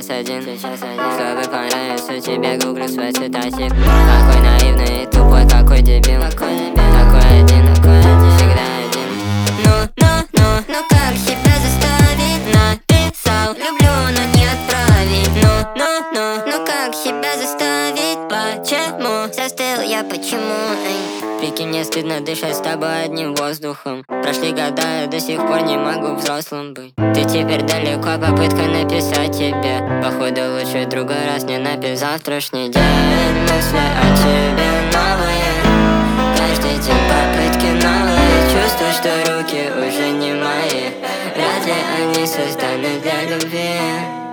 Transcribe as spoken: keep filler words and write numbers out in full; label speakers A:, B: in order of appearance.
A: сейчас один, чтобы понравиться тебе, гуглю свой цитатик. Какой наивный и тупой, какой дебил, такой один, всегда один.
B: Ну, ну, ну, ну как себя заставить? Написал, люблю, но не отправить. Ну, ну, ну, ну как себя заставить? Почему? Застыл я, почему? Эй.
A: Прикинь, мне стыдно дышать с тобой одним воздухом. Прошли года, я до сих пор не могу взрослым быть. Ты теперь далеко, попытка написать тебе. Походу лучше другой раз не написать. Завтрашний день, мысли о тебе новые. Каждый день попытки новые. Чувствую, что руки уже не мои. Вряд ли они созданы для любви.